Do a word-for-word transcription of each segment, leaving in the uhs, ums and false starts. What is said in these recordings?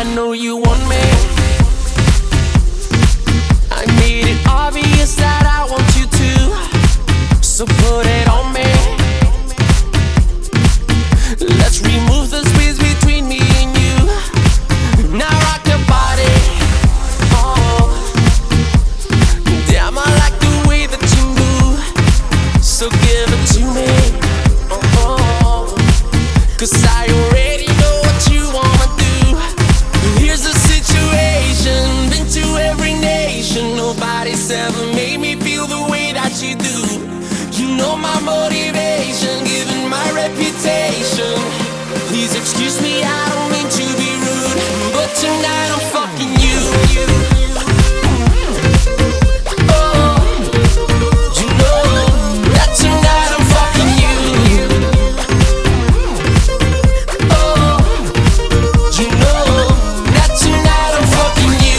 I know you want me. I made it obvious that I want you to, so put it on me. Let's remove the space between me and you. Now rock your body. Oh, damn, I like the way that you move, so give it to me. Oh, cause I already know what you wanna do. Here's the situation, been to every nation. Nobody's ever made me feel the way that you do. You know my motivation, given my reputation. Please excuse me, I don't mean to be rude, but tonight I'm fucking you. Oh, you know that tonight I'm fucking you. Oh, you know that tonight I'm fucking you.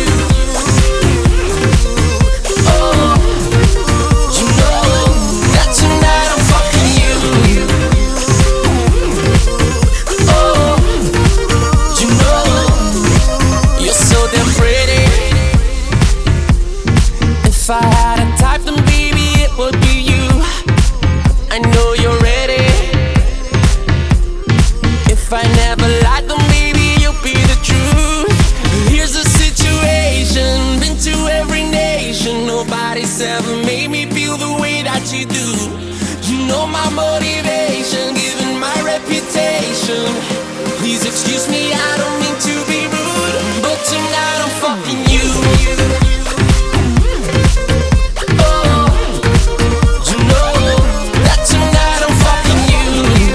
Oh, you know that tonight I'm fucking you. Oh, you know you're so damn pretty. If I had a type, then baby it would be you. I know you're ready. If I never lied, then baby you'll be the truth. Here's the situation, been to every nation. Nobody's ever made me feel the way that you do. You know my motivation, given my reputation. Please excuse me, I don't mean to be rude, but tonight I'm fucking you. Oh, you know that tonight I'm fucking you.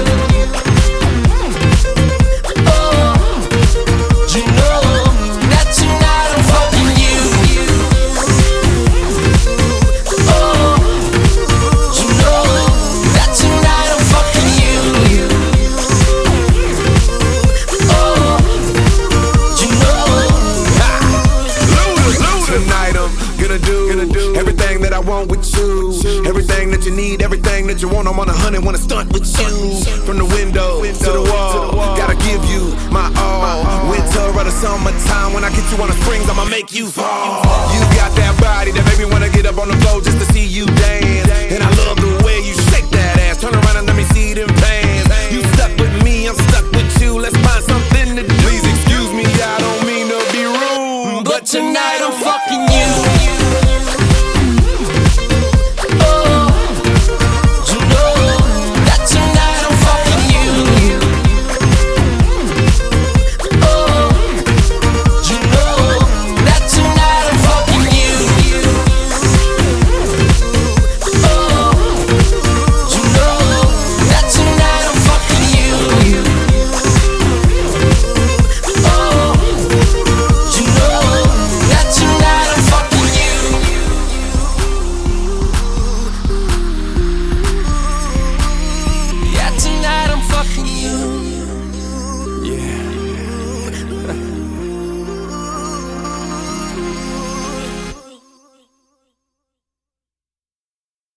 Oh, you know that tonight I'm fucking you. Oh, you know that tonight I'm fucking you. Oh, you know. Tonight I'm gonna do, gonna do everything that I want with you. Everything that you need, everything that you want. I'm on a hundred, wanna stunt with you. From the window to the wall, gotta give you my all. Winter or the summertime, when I get you on the springs, I'ma make you fall. You got that body that make me wanna get up on the floor just to see you dance. And I